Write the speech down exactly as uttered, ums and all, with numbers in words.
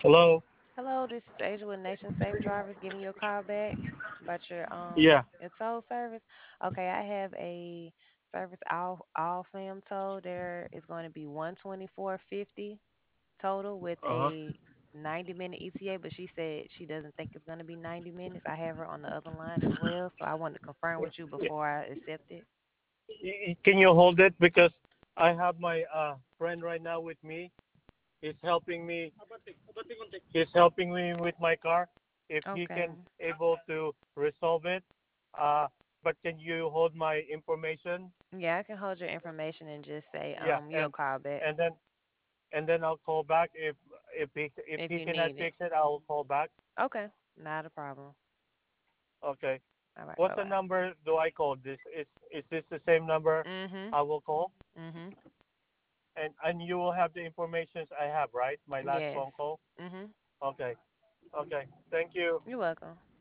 Hello. Hello, this is Asia with Nation Safe Drivers giving you a call back about your um Yeah. your tow service. Okay, I have a service all all fam tow. There is going to be one twenty four fifty total with Uh huh. a ninety minute E T A, but she said she doesn't think it's going to be ninety minutes. I have her on the other line as well, so I wanted to confirm with you before I accept it. Can you hold it because I have my uh friend right now with me. He's helping me. He's helping me with my car. If he Okay. can able to resolve it, uh, but can you hold my information? Yeah, I can hold your information and just say Yeah, um you'll and call back and then and then I'll call back if if he if if he you cannot need it. fix it, I'll call back. Okay, not a problem. Okay. All right, bye What's the bye. number do I call? This is is this the same number Mhm. I will call? Mhm. And and you will have the information I have, right? My last Yes. phone call. Mhm. Okay. Okay. Thank you. You're welcome.